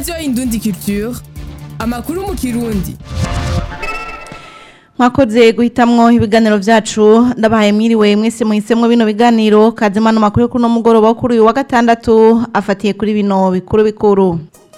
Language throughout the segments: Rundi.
Radio Indundi Culture, amakuru mu Kirundi. Mwakoze guhitamwo ibiganiro vyacu ndabahaye mwiriwe mwese muhisemwe bino biganiro kazimana makuru kuno mugoroba kuri uyu wa gatandatu afatiye kuri bino bikuru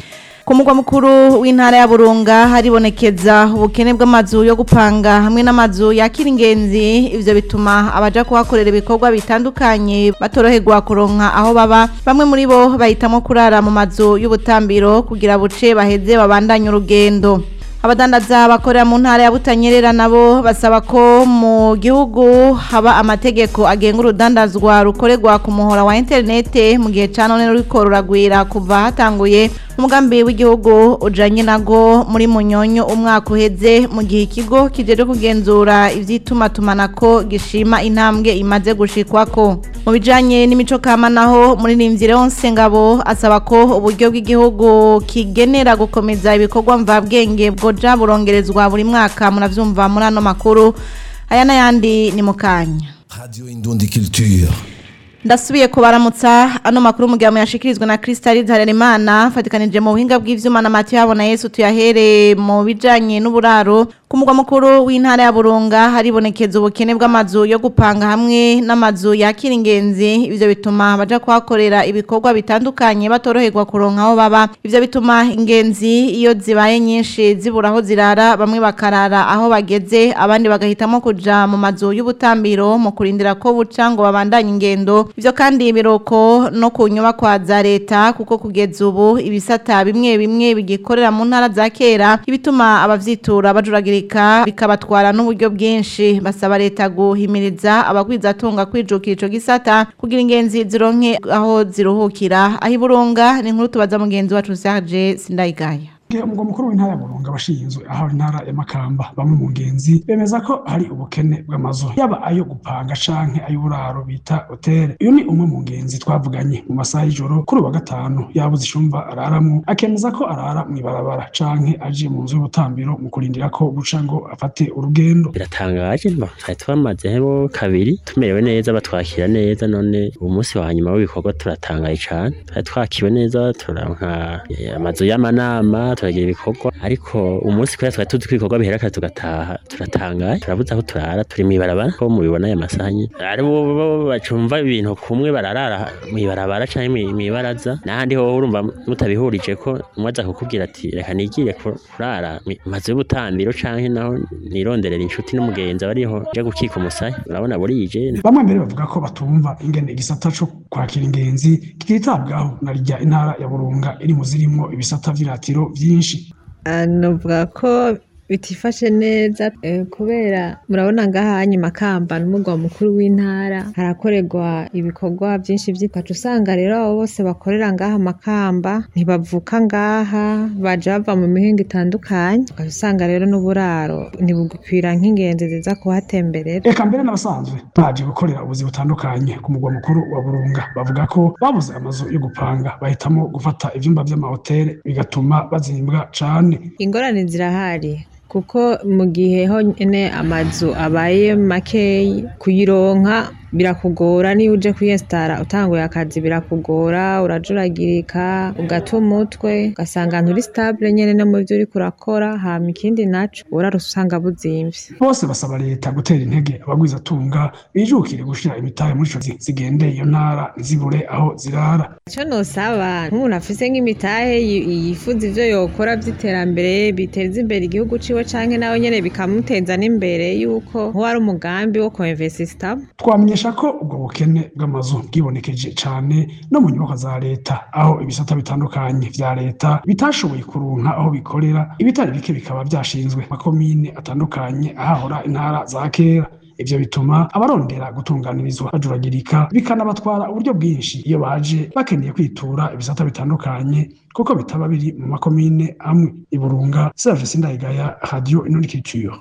ku mugwa mukuru w'intara ya Burunga haribonekeza ubukene bw'amazu yo gupanga hamwe n'amazu yakira ingenzi ivyo bituma abaja kuhakorera ibikorwa bitandukanye batoroherwa kuronka aho baba bamwe muri bo bahitamo kurara mu mazu y'ubutambiro kugira buce baheze babandanye urugendo. Abadandaza bakorera mu ntara ya Butanyerera nabo basaba ko mu gihugu haba amategeko agenga urudandazwa rukorerwa ku muhora wa internet mu gihe canone ruriko ruragwira kuva hatanguye umugambi w'igihugu ujanye nago muri Munyonyo umwaka uheze mu gihe ikigo kijeje kugenzura ivy'itumatumanako gishima intambwe imaze gushikwako. Mu bijanye n'imico kama naho muri Nimvire Onsengabo asaba ko uburyo bw'igihugu kigenera gukomeza ibikorwa mvabwenge bwoja burongerezwa buri mwaka munavyumva muri ano makuru aya n'ayandi ni mukanya. Radio Indundi Culture. Ndasubiye kubaramutsa ano makuru mu gihe yashikirizwa na Crystal Harerimana fatikanije mu buhinga bw'ivyuma na Mathieu Habona Yesu tuyahere mu bijanye n'uburaro ku mugwa mukuru w'intara ya Burunga haribonekeza ubukene bw'amazu yo gupanga hamwe n'amazu yakira ingenzi ivyo bituma baja kuhakorera ibikorwa bitandukanye batoroherwa kuronka aho baba ivyo bituma ingenzi iyo zibaye nyinshi zibura aho zirara bamwe bakarara aho bageze abandi bagahitamo kuja mu mazu y'ubutambiro mu kurindira ko buca ngo babandanye ingendo. Ivyo kandi ibiroko no kunyuba kwa za leta kuko kugeza ubu ibisata bimwe bimwe bigikorera mu ntara za kera ibituma abavyitura bajuragirika bikabatwara n'uburyo bwinshi basaba leta guhimiriza abagwiza atunga kwijukira ico gisata kugira ingenzi zironke aho ziruhukira aho Burunga ni nkuru tubaza mugenzi wacu Serge Sindayigaya. Umugwa mukuru w'intara ya Burunga bashinzwe aho intara ya Makamba bamwe mu ngenzi bemeza ko hari ubukene bw'amazu yaba ayo gupanga canke ayo buraro bita hotel. Uyu ni umwe mu ngenzi twavuganye mu masaha y'ijoro kuri wa gatanu yabuze ishumba araramwo akemeza ko arara mw'ibarabara canke aje mu nzu y'ubutambiro mu kurindira ko buca ngo afate urugendo. Biratangaje twari twamazeho kabiri tumerewe neza batwakira neza none uyu munsi wa nyuma w'ibikorwa turatangaye cane twari twakiwe neza turanka amazu y'amanama turagira ibikorwa ariko umunsi kwera twari tuzi ibikorwa bihera tugataha turatangaye turabuza aho turara turi mwibarabara ko mubibona aya masanye ari bo bacumva ibintu kumwe bararara mwibarabara canke mwibaraza nahandi ho urumva mutabihurije ko umwaza kukubwira ati reka nigire kurara maze y'ubutambiro canke naho nironderera inshuti n'umugenzi bariho je gukika umusaya urabona burije. Bamwe mbere bavuga ko batumva ingene igisata co kwakira ingenzi kikitabwaho narirya intara ya Burunga iri mu zirimo ibisata vy'iratiro vyinshi. Novuga ko bitifashe neza kubera murabona ngaha nyuma Makamba n'umugwa mukuru w'intara harakorerwa ibikorwa byinshi vy'ikacu usanga rero abo bose bakorera ngaha Makamba ntibavuka ngaha baje bava mu mihingo itandukanye usanga rero n'uburaro ntibugukwira nk'ingenzi ziza kuhatemberera. Eka mbere n'abasanzwe baje gukorera ubuzi butandukanye ku mugwa mukuru wa Burunga bavuga ko babuze amazu yo gupanga bahitamo gufata ivyumba vy'amahoteli bigatuma bazimbwa cane. Ingorane zirahari kuko mu gihe ho nyene amazu abaye makeyi kuyironka birakugora niyo uje kwiyestara utanguye akazi birakugora urajuragirika ugata umutwe ugasanga nturi stable nyene no mu byo uri kurakora hama ikindi naco urarusanga buzimvye. Bose basaba leta gutera intege abagwiza atunga bijukire gushira imitahe muri ico zigendeye iyo ntara zibure aho zirara. Ico nosaba nk'umuntu afise nk'imitahe yifuza ivyo yokora vy'iterambere biteza imbere igihugu ciwe canke nawe nyene bikamuteza n'imbere yuko ho ari umugambi wo co-investir. Twamenyesha ko ubwo bukene bw'amazu bwibonekeje cane no mu nyubako za leta aho ibisata bitandukanye vya leta bitashoboye kuronka aho bikorera ibitari bike bikaba vyashinzwe makomine atandukanye ahahora intara za kera. Ivyo bituma abarondera gutunganirizwa bajuragirika bikanabatwara uburyo bwinshi iyo baje bakeneye kwitura ibisata bitandukanye kuko bitaba biri mu makomine amwe. Iburunga Serge Sindayigaya, Radio Indundi Culture.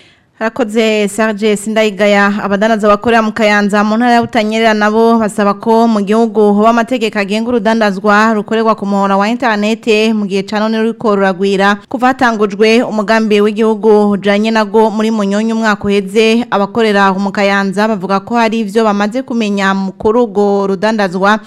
Harakoze Serge Sindayigaya. Abadanaza bakorera mu Kayanza mu ntara ya Butanyerera nabo basaba ko mu gihugu hoba amategeko agenga urudandazwa rukorerwa ku muhora wa internet mu gihe canone ruriko ruragwira kuva hatangujwe umugambi w'igihugu ujanye nago muri Munyonyo umwaka uheze. Abakorera mu Kayanza bavuga ko hari ivyo bamaze kumenya mu kurugo rudandazwa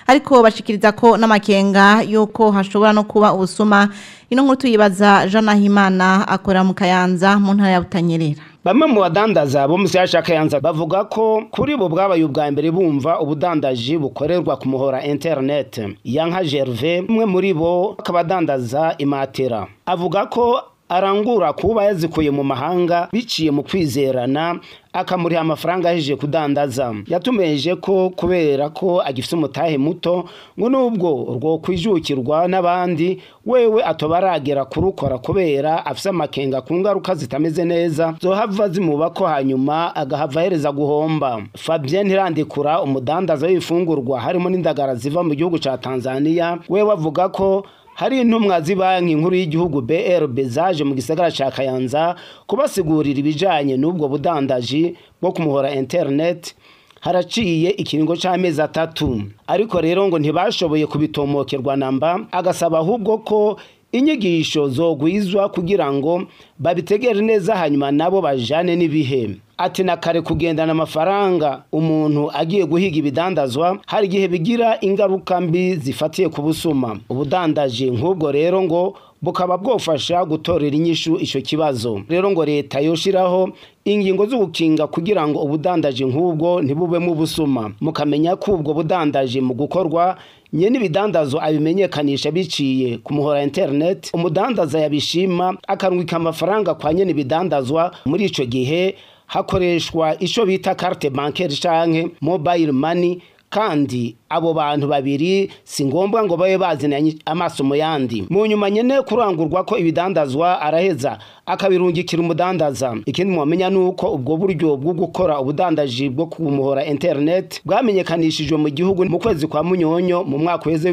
ariko bashikiriza ko n'amakenga yuko hashobora no kuba ubusuma. Ino nkuru tuyibaza Jean Nahimana akora mu Kayanza mu ntara ya Butanyerera. Bamwe mu badandaza bo mu Gisagara ca Kayanza bavuga ko kuri bo bwabaye ubwa mbere bumva ubudandaji bukorerwa ku muhora internet. Yanka Gervais umwe muri bo akabadandaza imatera avuga ko arangura kuba yazikuye mu mahanga biciye mu kwizerana akamuriha amafaranga aheje kudandaza. Yatumeje ko kubera ko agifite umutahe muto ngo nubwo urwo kwijukirwa n'abandi wewe atobaragera kurukora kubera afise amakenga ku ngaruka zitameze neza zohava zimuba ko hanyuma agahava hereza guhomba. Fabien Ntirandikura umudandaza w'ifungurwa harimo n'indagara ziva mu gihugu ca Tanzania wewe avuga ko hari intumwa z'ibanki nkuru y'igihugu BRB zaje mu Gisagara ca Kayanza kubasigurira ibijanye n'ubwo budandaji bwo kumuhora internet haraciye ikiringo c'amezi 3 ariko rero ngo ntibashoboye kubitomokerwa namba agasaba ahubwo ko inyigisho zogwizwa kugira ngo babitegere neza hanyuma nabo bajane n'ibihe. Ati nakare kugendana amafaranga umuntu agiye guhiga ibidandazwa hari igihe bigira ingaruka mbi zifatiye ku busuma. Ubudandaje nk'ubwo rero ngo bukaba bwofasha gutorera inyishu ico kibazo. Rero ngo leta yoshiraho ingingo z'ubukinga kugira ngo ubudandaje nk'ubwo ntibube mu busuma. Mukamenya ko ubwo budandaje mu gukorwa nye n'ibidandazo abimenyekanisha biciye ku muhora internet. Umudandaza yabishima akarungika amafaranga kwa nye n'ibidandazwa muri ico gihe hakoreshwa ico bita carte bancaire canke mobile money kandi abo bantu babiri si ngombwa ngo babe bazinanye amaso mu yandi. Mu nyuma nyene kurangurwa ko ibidandazwa araheza akabirungikira umudandaza. Ikindi mwamenya nuko ubwo buryo bwo gukora ubudandaji bwo kumuhora internet bwamenyekanishijwe mu gihugu mu kwezi kwa Munyonyo mu mwaka weze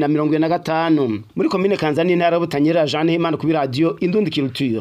2025 muri commune Kanza n'intara Butanyerera. Jean Nahimana ku radio Indundi Culture.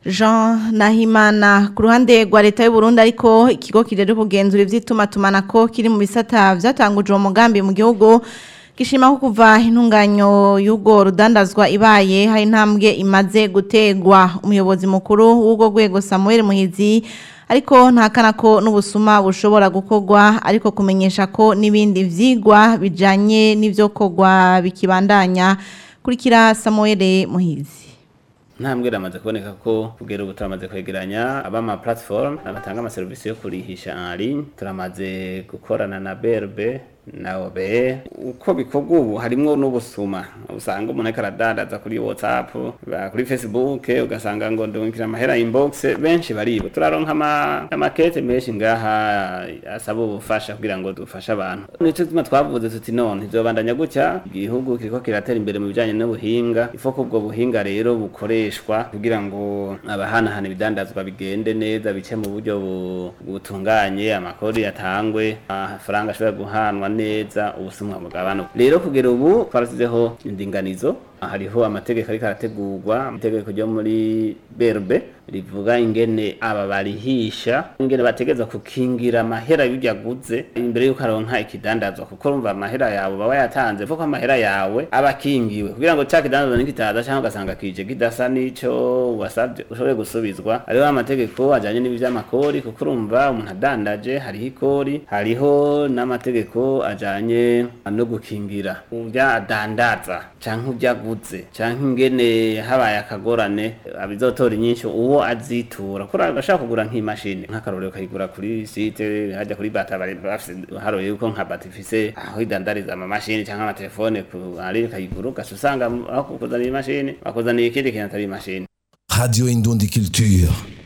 Jean Nahimana ku ruhande rwa leta y'u Burundi ariko ikigo kirero kugenzura ivy'itumatumana kiri mu bisata vyatanguje umugambi mu gihugu gishima ko kuva intunganyo y'ugo rudandazwa ibaye hari intambwe imaze gutegwa. Umuyobozi mukuru w'ugo rwego Samuel Muhizi ariko ntakana ko n'ubusuma bushobora gukorwa ariko kumenyesha ko nibindi vyigwa bijanye n'ivyo kogwa bikibandanya. Kurikira Samuel Muhizi. Ntambwe ramaze kuboneka ko kugera ubu turamaze kwegeranya abama platform abatanga ama service yo kurihisha en ligne. Turamaze gukorana na BRB na OBE. Uko bikorwa ubu harimo n'ubusuma usanga umuntu akaradandaza kuri WhatsApp kuri Facebook ugasanga ngo ndungikira amahera inbox benshi baribo. Turaronka amakete menshi ngaha asaba ubufasha kugira ngo dufashe abantu. Nico tuma twavuze tuti none izobandanya gutya igihugu kiriko kiratera imbere mu bijanye n'ubuhinga ifoko ubwo buhinga rero bukoreshwa kugira ngo abahanahana ibidandazwa bigende neza bice mu buryo butunganye amakori yatangwe amafaranga ashobora guhanwa neza ubusumwa bw'abantu. Rero kugera ubu twarasizeho indinganizo hariho amategeko ariko arategurwa. Amategeko ryo muri BRB rivuga ingene aba barihisha ingene bategeza kukingira amahera y'ibyaguze imbere yuko aronka ikidandazwa kuko urumva amahera yawe baba yatanze vuko amahera yawe abakingiwe kugira ngo cyakidandazwa nikitaza cyangwa ugasanga kije kidasa nico wasabye ushobore gusubizwa. Hariho amategeko ajanye n'ivy'amakori kuko urumva umuntu adandaje hariho ikori hariho n'amategeko ajanye no gukingira uvya adandaza canke uvyaguze canke ingene habaye akagorane abizotora inyinshi uwo azitura kuri bashaka kugura nk'imashini nk'akarorero kayigura kuri site hajya kuri bata bari haroye yuko nka batifise aho idandariza ama mashini cyangwa ama telefone ku ari kayigura ugasanga aho kuzana imashini bakuzaniye ikindi kintu atari imashini. Radio Indundi Culture.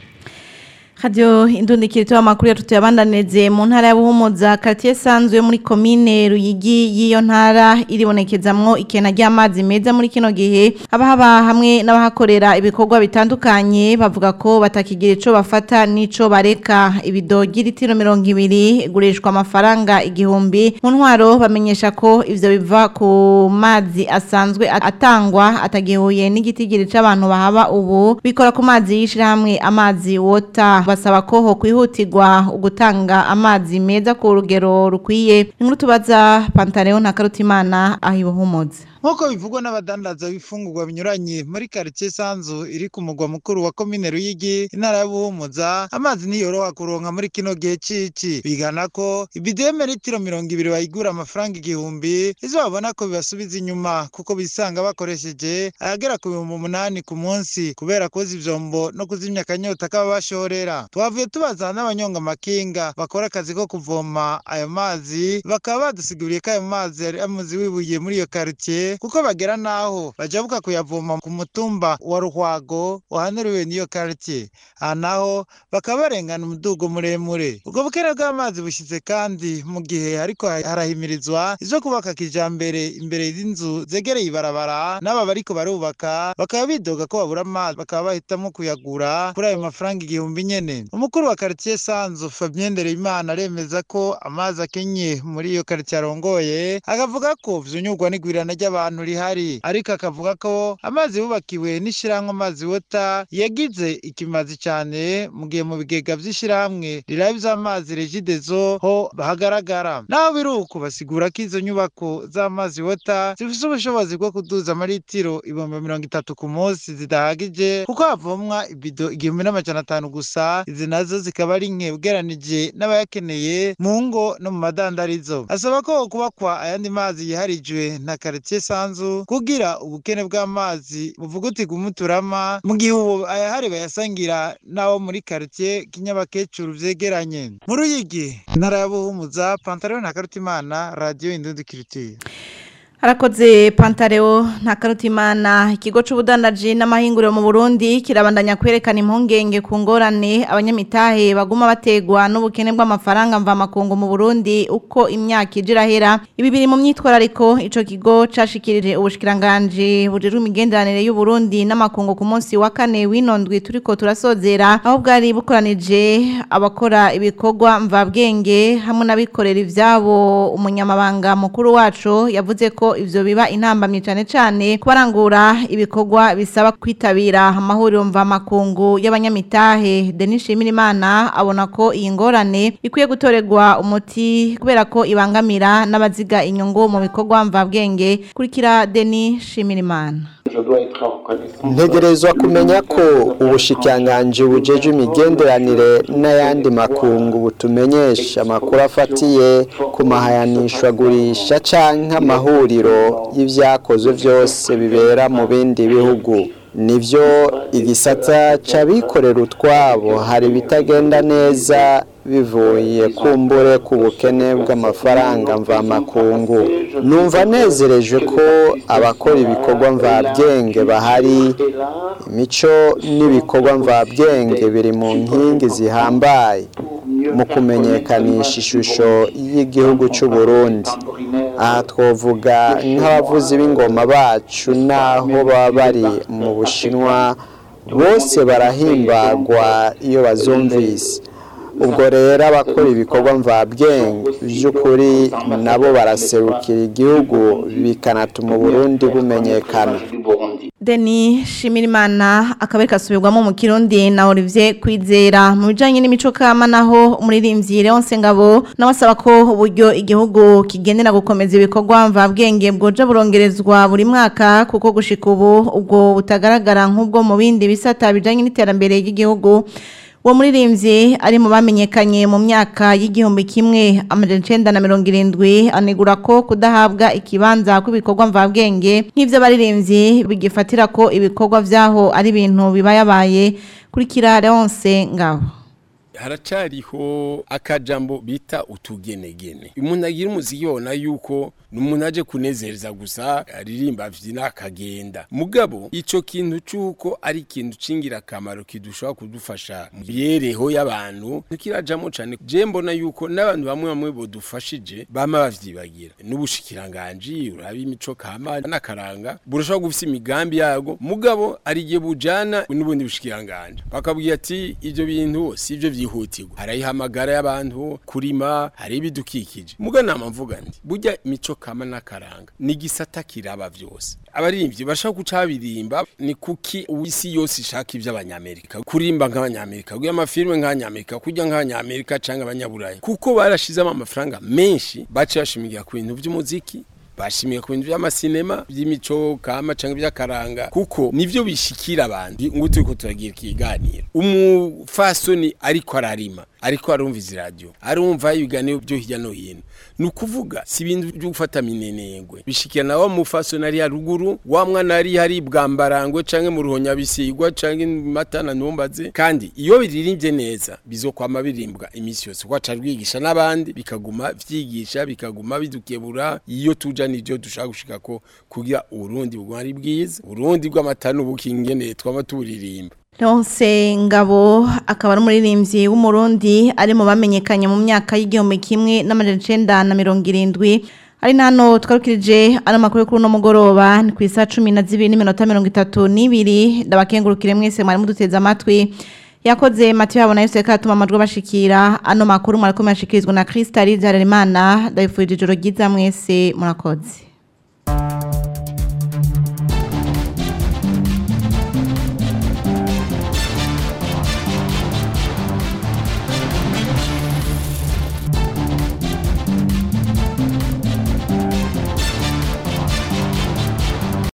Radio Indundi Culture amakuru yatuyabandaneze mu ntara ya Buhumuza quartier sanzwe muri commune Ruyigi yiyo ntara iribonekezamwo ikena ry'amazi meza muri kino gihe abahaba hamwe n'abahakorera ibikorwa bitandukanye bavuga ko batakigira ico bafata nico bareka. Ibidogi litiro 200 gurishwa amafaranga 1000 mu ntwaro bamenyesha ko ivyo biva ku mazi asanzwe atangwa atagihuye n'igitigiri c'abantu bahaba ubu bikora ku mazi yishira hamwe amazi water. Basaba ko ho kwihutirwa ugutanga amazi meza ku rugero rukwiye. Inkuru tubaza Pantaleo na Karutimana ahibo Buhumuza. nk'uko bivugwa n'abadandaza b'ifungurwa binyuranye muri quartier Sanzu iri ku mugwa mukuru wa komine Ruyigi intara ya Buhumuza amazi niyoroha kuronka muri kino gihe cici bigana ko ibideme litiro 200 bayigura amafaranga 1000 izo babona ko bibasubiza inyuma kuko bisanga bakoresheje ayagera ku 800 ku munsi kubera koza ivyombo no kuzimya akanyota k'abashorera. Twavuye tubaza n'abanyonga makinga bakora akazi ko kuvoma ayo mazi bakaba badusiguriye ko ayo mazi ari amuzi wibuye muri iyo quartier kuko bagera naho bajabuka kuyavoma ku mutumba wa Ruhwago wahanuriwe n'iyo quartier naho bakaba barengana umudugo muremure. Ubwo bukene bw'amazi bushize kandi mu gihe ariko harahimirizwa izo kubaka kijambere imbere y'inzu zegereye ibarabara n'aba bariko barubaka bakaba bidoga ko babura amazi bakaba bahitamo kuyagura kuri ayo mafaranga 1000 nyene. Umukuru wa quartier Sanzu Fabien Ndereyimana aremeza ko amazi akenye muri iyo quartier arongoye akavuga ko vyunyurwa n'igwirana ry'abantu rihari ariko akavuga ko amazi bubakiwe n'ishiramwe amazi wota yagize ikimazi cyane mu gihe mu bigega vy'ishiramwe rirabiza amazi Regideso ho bahagaragara. Naho biruko basigura ko izo nyubako z'amazi wota zifise ubushobozi bwo kuduza amaritiro 30 ku munsi zidahagije kuko havomwa ibido 1500 gusa izi nazo zikaba ari nke ugeranije n'abayakeneye mu ngo no mu madandarizo. Asaba ko kubakwa ayandi mazi yiharijwe na quartier Sanzu kugira ubukene bw'amazi buvugutirwa umuturama mu gihe ubu ayahari bayasangira nawo muri quartier Kinyabakecuru vyegeranye. Mu Ruyigi intara ya Buhumuza, Pantaleo na Karutimana, Radio Indundi Culture. Harakoze Pantaleo na Karutimana. Ikigo c'ubudandaji n'amahinguriro mu Burundi kirabandanya kwerekana impungenge ku ngorane abanyamitahe baguma bategwa n'ubukene bw'amafaranga mva makungu mu Burundi uko imyaka ijirahera. Ibi biri mu myitwarariko ico kigo cashikirije ubushikiranganje bujejwe imigenderanire y'u Burundi n'amakungu ku munsi wa 4 w'inondwi turiko turasozera aho bwari bukoranije abakora ibikorwa mva bwenge hamwe n'abikorera ivyabo. Umunyamabanga mukuru wacu yavuze ko ivyo biba intambamye cyane kubarangura ibikorwa bisaba kwitabira amahuriro mva makungu y'abanyamitahe. Denis Shimirimana abona ko iyi ngorane ikwiye gutorerwa umuti kubera ko ibangamira n'abaziga inyungu mu bikorwa mva bwenge. Kurikira Denis Shimirimana. Ntegerezwa kumenya ko ubushikiranganje bujeje imigenderanire n'ayandi makungu butumenyesha amakuru afatiye ku mahayanishwa gurisha canke amahuriro y'ivyakozwe vyose bibera mu bindi bihugu. Nivyo igisata c'abikorera utwabo hari bitagenda neza bivuye kumbure ku bukene bw'amafaranga mva makungu. Numva nezereje ko abakora ibikorwa mvabwenge bahari. Imico n'ibikorwa mvabwenge biri mu nkingi zihambaye mu kumenyekanisha ishusho y'igihugu cy'u Burundi. Aha twovuga nk'abavuzi b'ingoma bacu naho baba bari mu Bushinwa bose barahimbagwa iyo bazumvise. Ubwo rero abakora ibikorwa mvabwenge by'ukuri nabo baraserukira igihugu bikanatuma Burundi bumenyekana. Denis Shimirimana akabari kasubirwamo mu Kirundi na Olivier Kwizera. Mu bijanye n'imico kama naho umuririmbyi Leonce Ngabo nabasaba ko uburyo igihugu kigendera gukomeza ibikorwa mvabwenge bwoja burongerezwa buri mwaka kuko gushika ubu ubwo butagaragara nk'ubwo mu bindi bisata bijanye n'iterambere ry'igihugu. Uwo muririmbyi ari mu bamenyekanye mu myaka y'igihumbi kimwe amajana 970 anegura ko kudahabwa ikibanza kw'ibikorwa mvabwenge nk'ivyo baririmbyi bigifatira ko ibikorwa vyaho ari ibintu bibayabaye. Kurikira Leonce Ngabo. Haracariho akajambo bita utugenegene. Umuntu agira umuziki yona yuko numuntu aje kunezereza gusa aririmba vyina akagenda. Mugabo ico kintu cyuko ari ikintu cingira kamaro kidushobora kudufasha mu yereho y'abantu ntikirajamo cyane. Je mbona yuko n'abantu bamwe bodufashije bama bavyibagira. N'ubushikiranganje urabi imico kama nakaranga burashobora gufisa imigambi yago. Mugabo ari giye bujana n'ubundi bushikiranganje. Bakabwiye ati ivyo bintu si ivyo vyihutirwa. Harayihamagara y'abantu kurima hari ibidukikije. Muganama mvuga ndi burya imico kama nakaranga ni gisata kiraba vyose. Abarimvyi bashaka kucabirimba ni kuki uwisi yose ishaka ivy'abanyamerika kurimba nk'abanyamerika kugira amafilme nk'abanyamerika kujya nk'abanyamerika canke abanyaburayi kuko barashizamo amafaranga menshi bace bashimigira ku bintu by'umuziki bashimiye ku bintu by'amasinema by'imico kama canke by'akaranga kuko nivyo bishikira abandi ngo turiko turagira ikiganiro umufasoni ariko ararima ariko arumviza radio arumva ibiganiro byo hirya no hino nukuvuga si ibintu byo gufata minenengwe bishikira nawo mufasoni ari haruguru wa mwana ari hari bwambarangwe canke mu ruhonya bisigwa canke matana ntumbaze kandi iyo biririmbye neza bizokwama birimbwa imisi yose kwa carwigisha n'abandi bikaguma vyigisha bikaguma bidukebura iyo tuja nivyo dushaka gushika ko kugira Urundi bwari bwiza Urundi bw'amatanu bukingene twaba turirimba Leonce Ngabo akaba ari umuririmbyi w'umurundi ari mu bamenyekanye mu myaka y'igihumbi kimwe n'amajana 1970 ari nano twarukirije ari amakuru kuri no mugoroba ni ku isa 12:32 ndabakengurukire mwese mwari muduteza amatwi yakoze Mathieu yabona yose katuma amajwi bashikira ano makuru mwarakomeye ashikirizwa na Kristali Zarerimana ndabifurije ijoro ryiza mwese murakoze